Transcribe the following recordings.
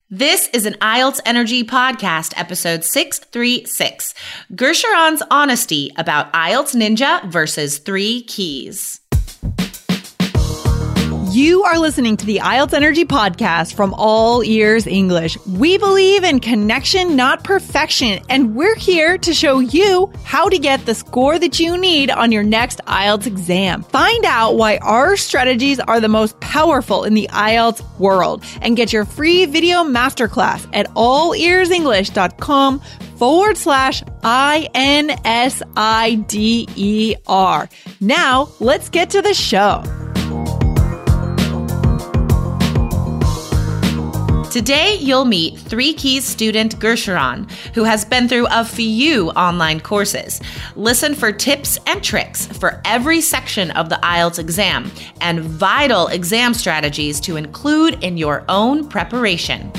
This is an IELTS Energy Podcast, episode 636, Gersharon's Honesty about IELTS Ninja versus 3 Keys. You are listening to the IELTS Energy Podcast from All Ears English. We believe in connection, not perfection, and we're here to show you how to get the score that you need on your next IELTS exam. Find out why our strategies are the most powerful in the IELTS world and get your free video masterclass at allearsenglish.com/INSIDER. Now, let's get to the show. Today, you'll meet 3 Keys student Gersharon, who has been through a few online courses. Listen for tips and tricks for every section of the IELTS exam and vital exam strategies to include in your own preparation.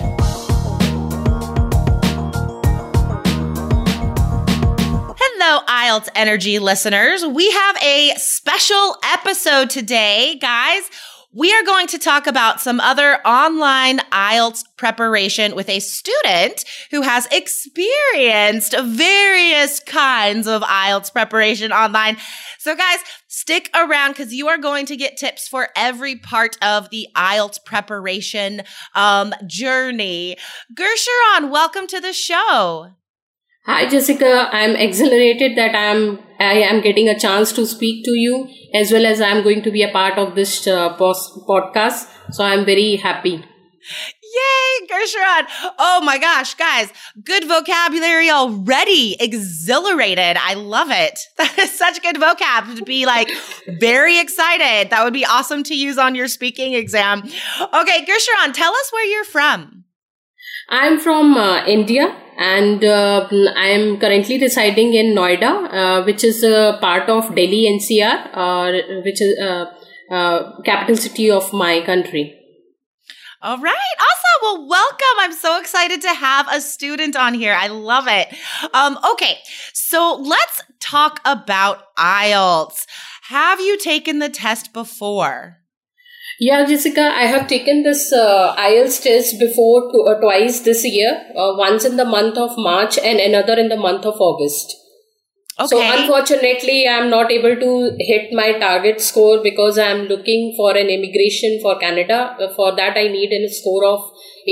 Hello, IELTS Energy listeners. We have a special episode today, guys. We are going to talk about some other online IELTS preparation with a student who has experienced various kinds of IELTS preparation online. So guys, stick around because you are going to get tips for every part of the IELTS preparation journey. Gersharon, welcome to the show. Hi, Jessica. I'm exhilarated that I am getting a chance to speak to you, as well as I'm going to be a part of this podcast. So I'm very happy. Yay, Gersharon. Oh my gosh, guys, good vocabulary already. Exhilarated. I love it. That is such good vocab to be like very excited. That would be awesome to use on your speaking exam. Okay, Gersharon, tell us where you're from. I'm from India, and I am currently residing in Noida, which is a part of Delhi NCR, which is capital city of my country. All right. Awesome. Well, welcome. I'm so excited to have a student on here. I love it. Okay. So let's talk about IELTS. Have you taken the test before? Yeah, Jessica, I have taken this IELTS test before twice this year, once in the month of March and another in the month of August. Okay. So unfortunately, I'm not able to hit my target score because I'm looking for an immigration for Canada. For that, I need a score of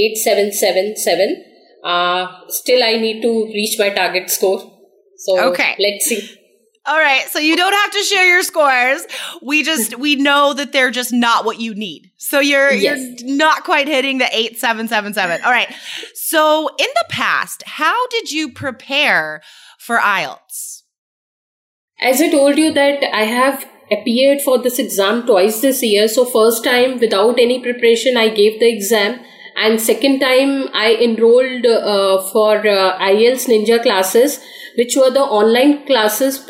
8777. Still, I need to reach my target score. So let's see. All right. So you don't have to share your scores. We know that they're just not what you need. So you're not quite hitting the 8777. All right. So in the past, how did you prepare for IELTS? As I told you that I have appeared for this exam twice this year. So first time without any preparation, I gave the exam. And second time I enrolled for IELTS Ninja classes, which were the online classes.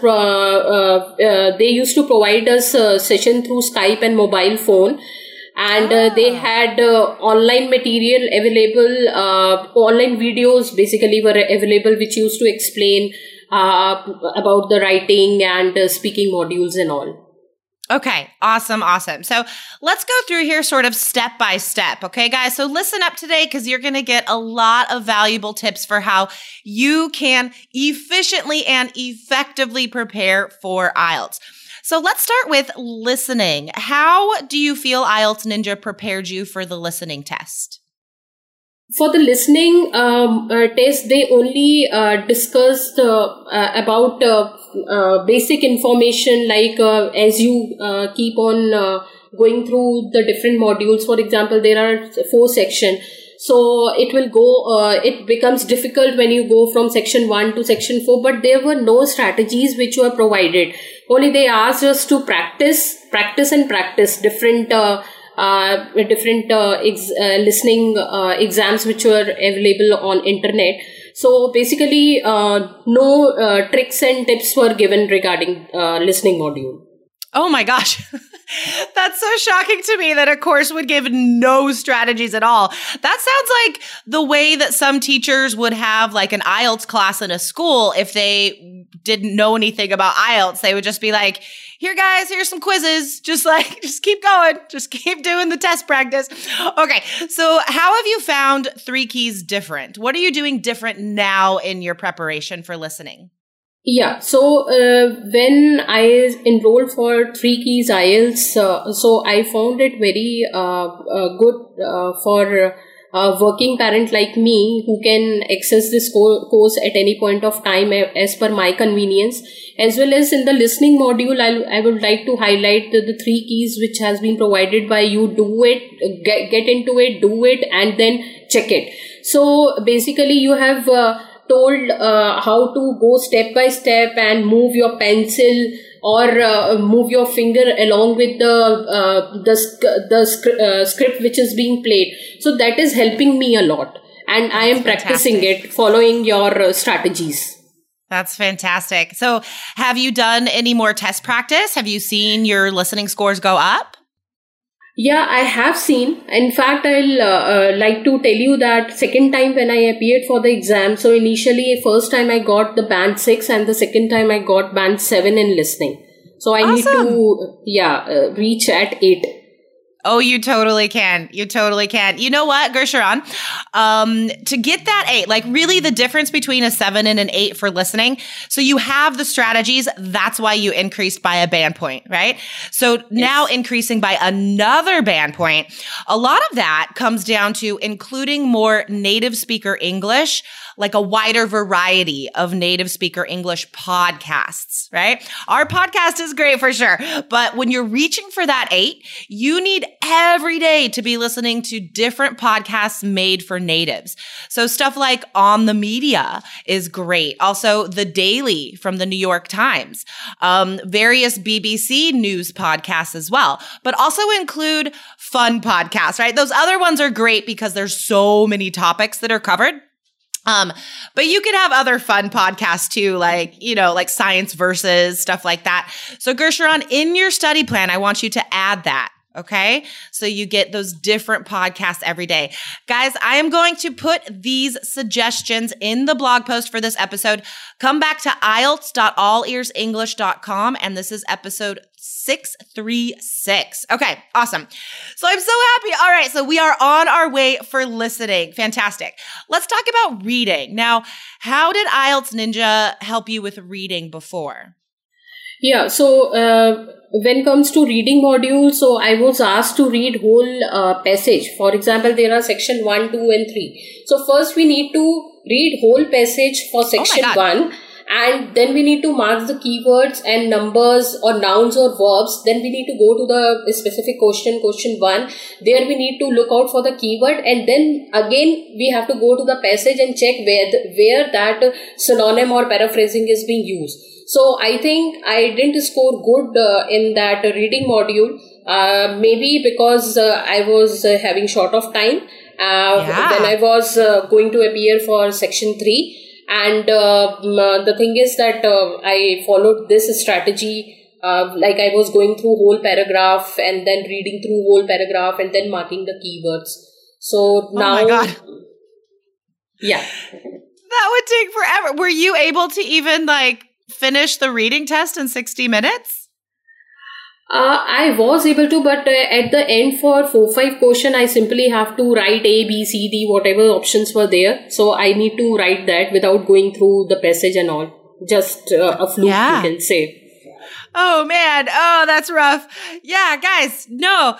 They used to provide us a session through Skype and mobile phone. And they had online material available, online videos basically were available, which used to explain about the writing and speaking modules and all. Okay. Awesome. So let's go through here sort of step by step. Okay, guys. So listen up today because you're going to get a lot of valuable tips for how you can efficiently and effectively prepare for IELTS. So let's start with listening. How do you feel IELTS Ninja prepared you for the listening test? For the listening test, they only discussed about basic information like as you keep on going through the different modules. For example, there are 4 sections. So it becomes difficult when you go from section 1 to section 4, but there were no strategies which were provided. Only they asked us to practice different listening exams which were available on internet. So basically, no tricks and tips were given regarding listening module. Oh my gosh. That's so shocking to me that a course would give no strategies at all. That sounds like the way that some teachers would have like an IELTS class in a school if they didn't know anything about IELTS. They would just be like, here, guys, here's some quizzes. Just keep going. Just keep doing the test practice. Okay. So how have you found Three Keys different? What are you doing different now in your preparation for listening? Yeah, so when I enrolled for Three Keys IELTS, so I found it very good for a working parent like me who can access this course at any point of time as per my convenience. As well as in the listening module, I would like to highlight the 3 keys which has been provided by you. Do it, get into it, do it, and then check it. So basically you have told how to go step by step and move your pencil or move your finger along with the script which is being played. So that is helping me a lot, and I am practicing it, following your strategies. That's fantastic. So have you done any more test practice? Have you seen your listening scores go up? Yeah, I have seen. In fact, I'll like to tell you that second time when I appeared for the exam, so initially first time I got the band 6 and the second time I got band 7 in listening. So I need to reach at 8. Oh, you totally can. You totally can. You know what, Gersharon? To get that 8, like really the difference between a 7 and an 8 for listening. So you have the strategies. That's why you increased by a band point, right? So now increasing by another band point. A lot of that comes down to including more native speaker English, like a wider variety of native speaker English podcasts, right? Our podcast is great for sure. But when you're reaching for that 8, you need every day to be listening to different podcasts made for natives. So stuff like On the Media is great. Also, The Daily from the New York Times, various BBC news podcasts as well, but also include fun podcasts, right? Those other ones are great because there's so many topics that are covered. But you can have other fun podcasts too, like, like Science Versus, stuff like that. So Gersharon, in your study plan, I want you to add that. Okay. So you get those different podcasts every day. Guys, I am going to put these suggestions in the blog post for this episode. Come back to IELTS.allearsenglish.com. And this is episode 636. Okay. Awesome. So I'm so happy. All right. So we are on our way for listening. Fantastic. Let's talk about reading. Now, how did IELTS Ninja help you with reading before? Yeah. So, when it comes to reading module, so I was asked to read whole passage. For example, there are section 1, 2 and 3. So first we need to read whole passage for section 1, and then we need to mark the keywords and numbers or nouns or verbs. Then we need to go to the specific question 1. There we need to look out for the keyword, and then again we have to go to the passage and check where that synonym or paraphrasing is being used. So I think I didn't score good in that reading module, maybe because I was having short of time when I was going to appear for section 3. And the thing is that I followed this strategy, like I was going through whole paragraph and then reading through whole paragraph and then marking the keywords. So now, oh my God. Yeah, that would take forever. Were you able to even finish the reading test in 60 minutes? I was able to, but at the end for 4-5 question, I simply have to write A, B, C, D, whatever options were there. So I need to write that without going through the passage and all. Just a fluke, you can say. Oh man. Oh, that's rough. Yeah, guys, no.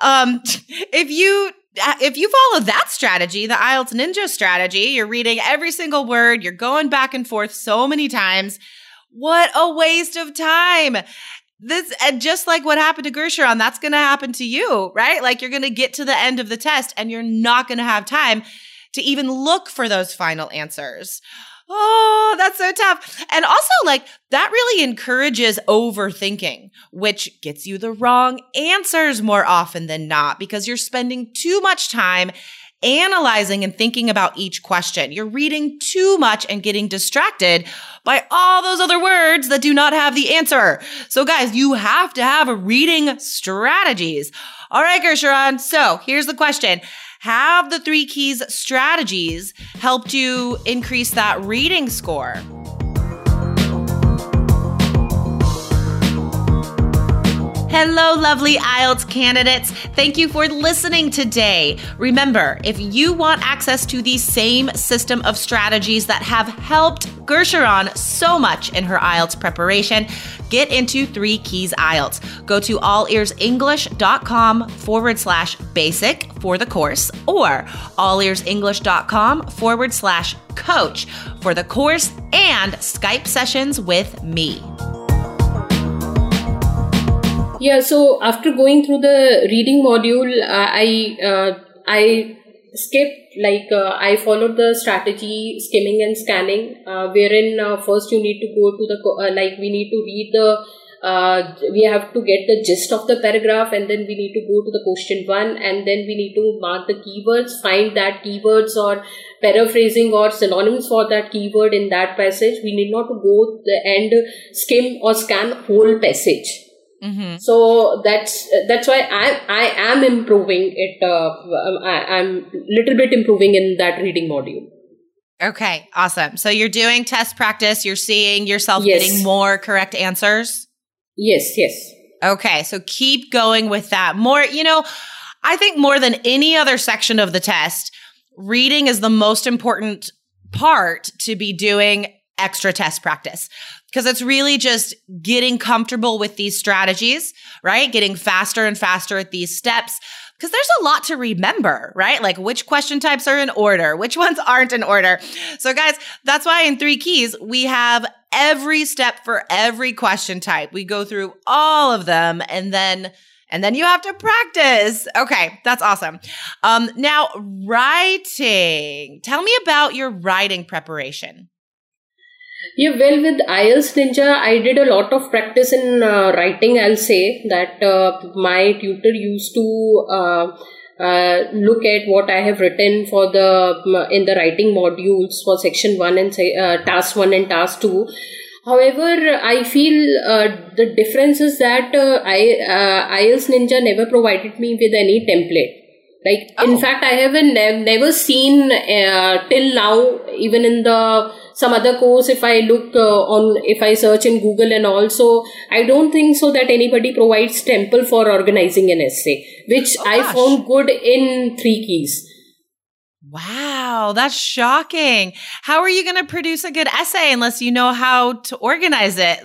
If you follow that strategy, the IELTS Ninja strategy, you're reading every single word, you're going back and forth so many times. What a waste of time. And just like what happened to Gersharon, that's going to happen to you, right? Like you're going to get to the end of the test and you're not going to have time to even look for those final answers. Oh, that's so tough. And also that really encourages overthinking, which gets you the wrong answers more often than not because you're spending too much time analyzing and thinking about each question. You're reading too much and getting distracted by all those other words that do not have the answer. So guys, you have to have reading strategies. All right, Gersharon. So here's the question. Have the 3 Keys strategies helped you increase that reading score? Hello, lovely IELTS candidates. Thank you for listening today. Remember, if you want access to the same system of strategies that have helped Gersharon so much in her IELTS preparation, get into 3 Keys IELTS. Go to allearsenglish.com/basic for the course or allearsenglish.com/coach for the course and Skype sessions with me. Yeah, so after going through the reading module, I skipped, I followed the strategy skimming and scanning, wherein first you need to go to the, we need to read we have to get the gist of the paragraph, and then we need to go to the question 1, and then we need to mark the keywords, find that keywords or paraphrasing or synonyms for that keyword in that passage. We need not to go and skim or scan whole passage. Mm-hmm. So that's why I am improving it. I'm little bit improving in that reading module. Okay, awesome. So you're doing test practice. You're seeing yourself getting more correct answers. Yes. Okay, so keep going with that. More, I think more than any other section of the test, reading is the most important part to be doing extra test practice. Because it's really just getting comfortable with these strategies, right? Getting faster and faster at these steps. Because there's a lot to remember, right? Like which question types are in order, which ones aren't in order. So guys, that's why in 3 Keys, we have every step for every question type. We go through all of them and then you have to practice. Okay, that's awesome. Now, writing. Tell me about your writing preparation. Yeah, well, with IELTS Ninja, I did a lot of practice in writing. I'll say that my tutor used to look at what I have written for in the writing modules for section 1 and task 1 and task 2. However, I feel the difference is that IELTS Ninja never provided me with any template. In fact, I haven't never seen till now, even in some other course, if I look if I search in Google and also, I don't think so that anybody provides template for organizing an essay, which I found good in 3 Keys. Wow, that's shocking. How are you going to produce a good essay unless you know how to organize it?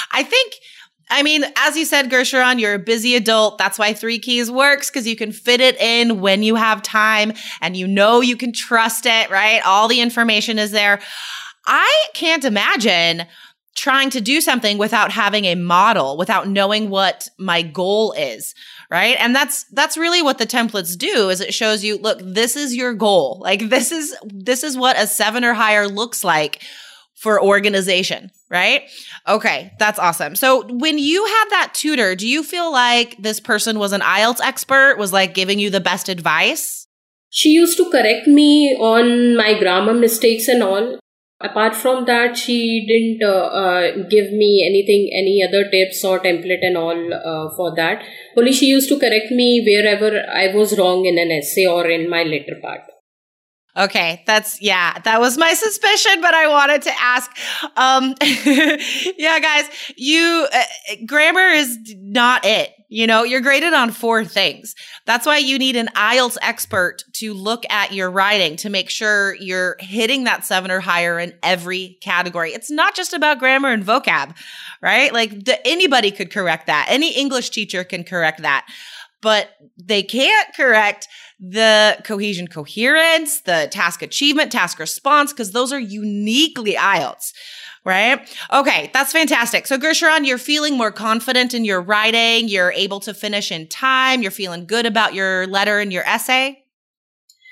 As you said, Gersharon, you're a busy adult. That's why 3 Keys works, because you can fit it in when you have time and you can trust it, right? All the information is there. I can't imagine trying to do something without having a model, without knowing what my goal is, right? And that's really what the templates do, is it shows you, look, this is your goal. This is what a 7 or higher looks like for organization, right? Okay, that's awesome. So when you had that tutor, do you feel like this person was an IELTS expert, was giving you the best advice? She used to correct me on my grammar mistakes and all. Apart from that, she didn't give me any other tips or template and all for that. Only she used to correct me wherever I was wrong in an essay or in my later part. Okay, that was my suspicion, but I wanted to ask. Yeah, guys, grammar is not it. You're graded on 4 things. That's why you need an IELTS expert to look at your writing to make sure you're hitting that 7 or higher in every category. It's not just about grammar and vocab, right? Anybody could correct that. Any English teacher can correct that. But they can't correct the cohesion coherence, the task achievement, task response, because those are uniquely IELTS, right? Okay, that's fantastic. So Gersharon, you're feeling more confident in your writing. You're able to finish in time. You're feeling good about your letter and your essay.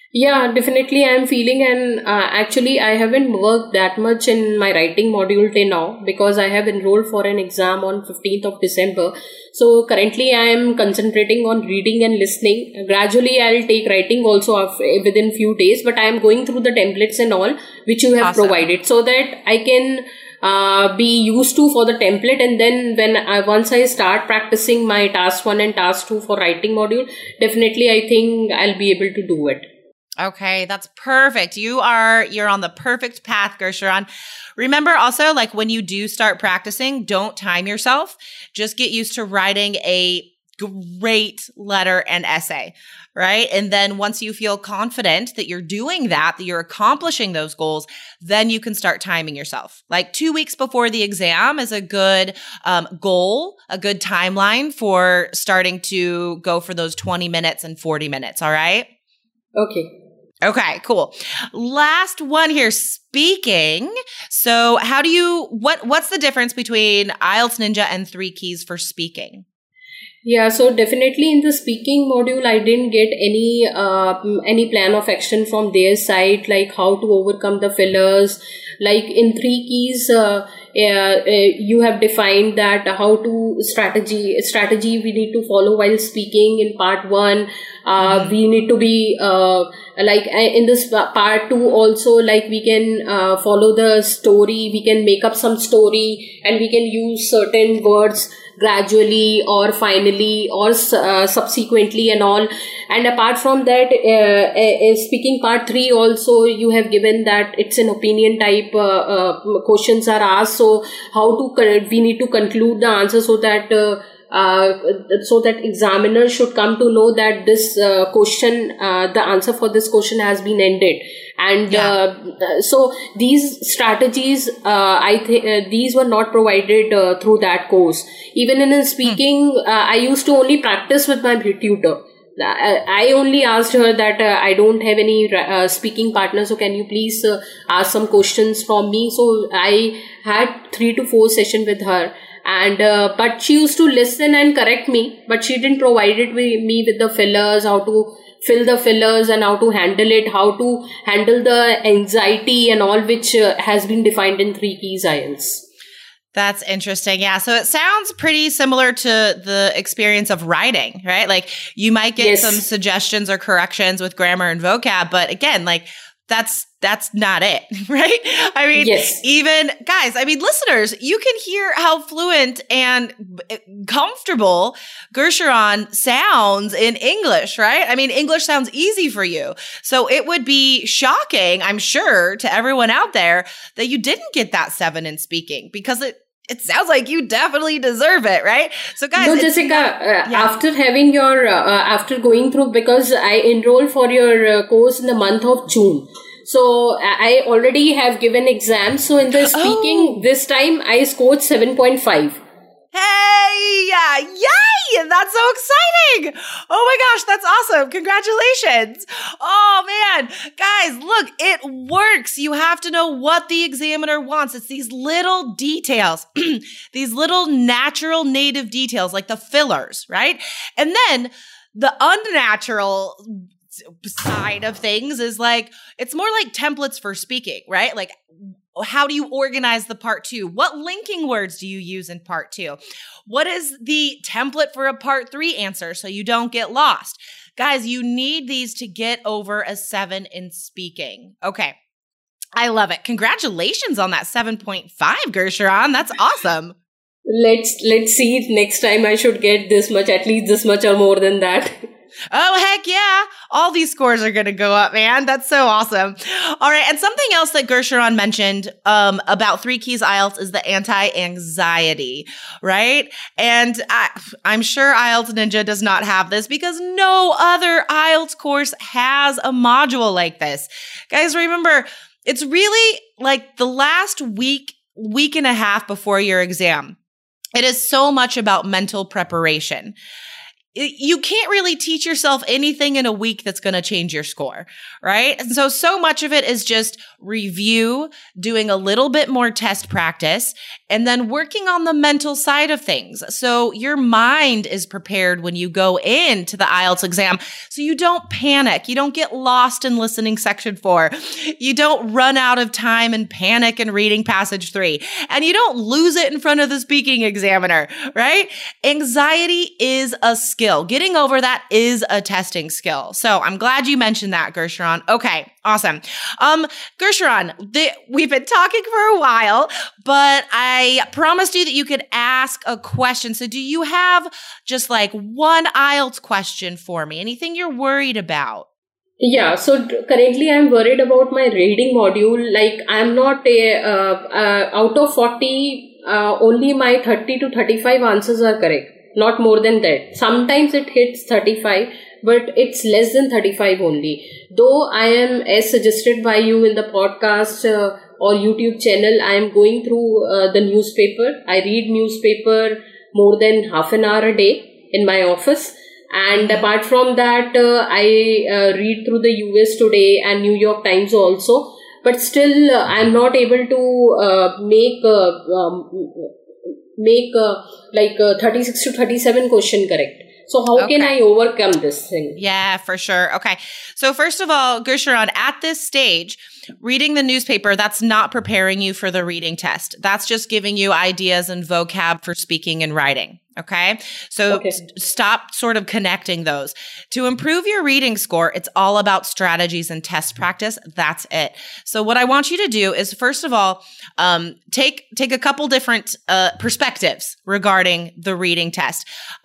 Yeah, definitely I'm feeling, and actually I haven't worked that much in my writing module till now because I have enrolled for an exam on 15th of December. So currently I am concentrating on reading and listening. Gradually I'll take writing also within few days, but I am going through the templates and all which you have provided so that I can be used to for the template, and then once I start practicing my task 1 and task 2 for writing module, definitely I think I'll be able to do it. Okay, that's perfect. You're on the perfect path, Gersharon. Remember also, like when you do start practicing, don't time yourself. Just get used to writing a great letter and essay, right? And then once you feel confident that you're doing that you're accomplishing those goals, then you can start timing yourself. Like 2 weeks before the exam is a good goal, a good timeline for starting to go for those 20 minutes and 40 minutes. All right? Okay, cool. Last one here, speaking. So what's the difference between IELTS Ninja and 3 Keys for speaking? Yeah, so definitely in the speaking module, I didn't get any plan of action from their side, like how to overcome the fillers. Like in 3 Keys, you have defined that how to strategy we need to follow while speaking in part 1. We need to be in this part 2 also, like we can follow the story, we can make up some story, and we can use certain words gradually or finally or subsequently and all. And apart from that, speaking part 3 also, you have given that it's an opinion type questions are asked. So we need to conclude the answer so that examiner should come to know that this question, the answer for this question has been ended. And so these strategies, I think these were not provided through that course. Even in speaking, I used to only practice with my tutor. I only asked her that I don't have any speaking partner, so can you please ask some questions from me? So I had 3 to 4 sessions with her. And but she used to listen and correct me, but she didn't provide me with the fillers, how to fill the fillers and how to handle it, how to handle the anxiety and all, which has been defined in 3 Keys IELTS. That's interesting. Yeah. So it sounds pretty similar to the experience of writing, right? Like you might get some suggestions or corrections with grammar and vocab, but again, like that's not it, right? I mean, even guys, listeners, you can hear how fluent and comfortable Gersharon sounds in English, right? I mean, English sounds easy for you. So it would be shocking, I'm sure, to everyone out there that you didn't get that 7 in speaking, because it sounds like you definitely deserve it, right? So guys. No, Jessica, after having your, after going through, because I enrolled for your course in the month of June. So I already have given exams. So in the speaking, this time I scored 7.5. Hey, yay! That's so exciting. Oh my gosh, that's awesome. Congratulations. Oh man, guys, look, it works. You have to know what the examiner wants. It's these little details, these little natural native details like the fillers, right? And then the unnatural side of things is like, it's more like templates for speaking, right? Like, how do you organize the part 2? What linking words do you use in part 2? What is the template for a part 3 answer so you don't get lost? Guys, you need these to get over a 7 in speaking. Okay. I love it. Congratulations on that 7.5, Gersharon. That's awesome. Let's see if next time I should get this much, at least this much or more than that. Oh, heck yeah. All these scores are going to go up, man. That's so awesome. All right. And something else that Gersharon mentioned about 3 Keys IELTS is the anti-anxiety, right? And I'm sure IELTS Ninja does not have this because no other IELTS course has a module like this. Guys, remember, it's really like the last week and a half before your exam. It is so much about mental preparation. you can't really teach yourself anything in a week that's going to change your score, right? And so much of it is just review, doing a little bit more test practice, and then working on the mental side of things. So your mind is prepared when you go into the IELTS exam, so you don't panic. You don't get lost in listening section 4. You don't run out of time and panic in reading passage 3. And you don't lose it in front of the speaking examiner, right? Anxiety is a skill. Getting over that is a testing skill. So I'm glad you mentioned that, Gersharon. Okay, awesome. Gersharon, we've been talking for a while, but I promised you that you could ask a question. So do you have just like one IELTS question for me? Anything you're worried about? Yeah, so currently I'm worried about my reading module. Like I'm not out of 40, only my 30 to 35 answers are correct. Not more than that. Sometimes it hits 35, but it's less than 35 only. Though I am, as suggested by you in the podcast or YouTube channel, I am going through the newspaper. I read newspaper more than half an hour a day in my office. And apart from that, I read through the US Today and New York Times also. But still, I'm not able to make 36 to 37 question correct. So how can I overcome this thing? Yeah, for sure. Okay. So first of all, Gersharon, at this stage, reading the newspaper, that's not preparing you for the reading test. That's just giving you ideas and vocab for speaking and writing. Okay. So stop sort of connecting those. To improve your reading score, it's all about strategies and test practice. That's it. So what I want you to do is, first of all, take a couple different perspectives regarding the reading test.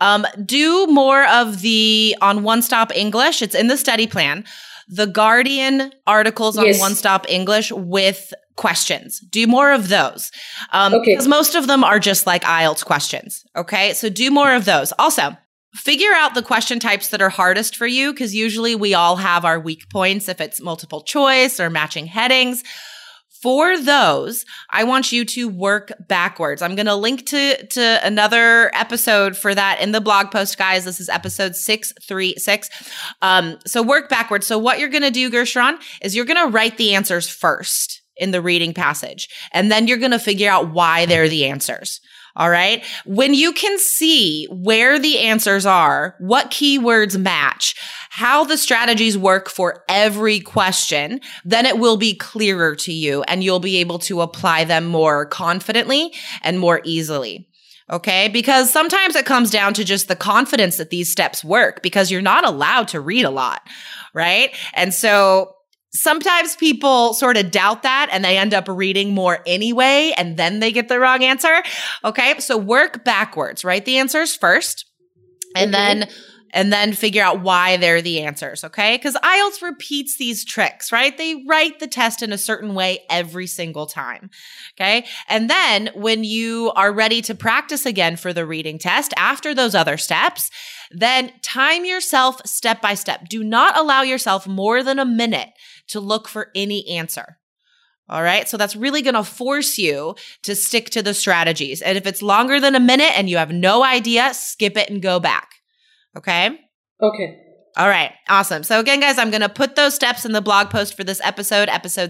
Do more of the on One Stop English. It's in the study plan. The Guardian articles on One Stop English with questions. Do more of those. Because most of them are just like IELTS questions. Okay. So do more of those. Also, figure out the question types that are hardest for you, because usually we all have our weak points if it's multiple choice or matching headings. For those, I want you to work backwards. I'm going to link to another episode for that in the blog post, guys. This is episode 636. So work backwards. So what you're going to do, Gersharon, is you're going to write the answers first in the reading passage, and then you're going to figure out why they're the answers. All right. When you can see where the answers are, what keywords match, how the strategies work for every question, then it will be clearer to you and you'll be able to apply them more confidently and more easily. Okay. Because sometimes it comes down to just the confidence that these steps work, because you're not allowed to read a lot. Right. And so sometimes people sort of doubt that and they end up reading more anyway, and then they get the wrong answer. Okay. So work backwards, write the answers first, and then figure out why they're the answers. Okay. Because IELTS repeats these tricks, right? They write the test in a certain way every single time. Okay. And then when you are ready to practice again for the reading test after those other steps, then time yourself step by step. Do not allow yourself more than a minute to look for any answer. All right. So that's really going to force you to stick to the strategies. And if it's longer than a minute and you have no idea, skip it and go back. Okay. Okay. All right. Awesome. So again, guys, I'm going to put those steps in the blog post for this episode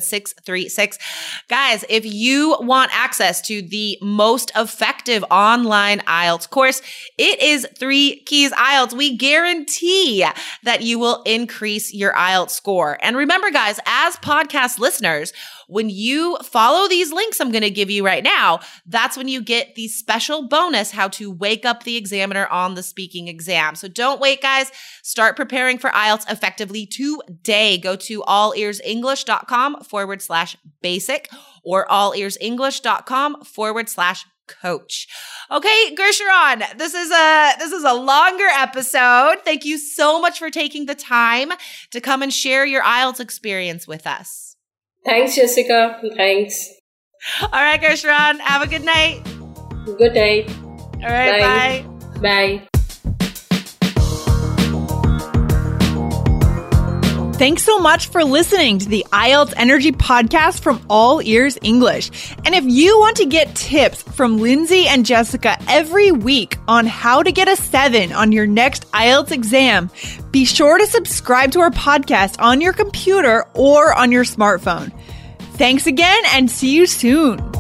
636. Guys, if you want access to the most effective online IELTS course, it is 3 Keys IELTS. We guarantee that you will increase your IELTS score. And remember, guys, as podcast listeners, when you follow these links I'm going to give you right now, that's when you get the special bonus, how to wake up the examiner on the speaking exam. So don't wait, guys. Start preparing for IELTS effectively today. Go to allearsenglish.com/basic or allearsenglish.com/coach. Okay, Gersharon, this is a longer episode. Thank you so much for taking the time to come and share your IELTS experience with us. Thanks, Jessica. Thanks. All right, Gersharon, have a good night. Good night. All right, bye. Bye. Thanks so much for listening to the IELTS Energy Podcast from All Ears English. And if you want to get tips from Lindsay and Jessica every week on how to get a 7 on your next IELTS exam, be sure to subscribe to our podcast on your computer or on your smartphone. Thanks again and see you soon.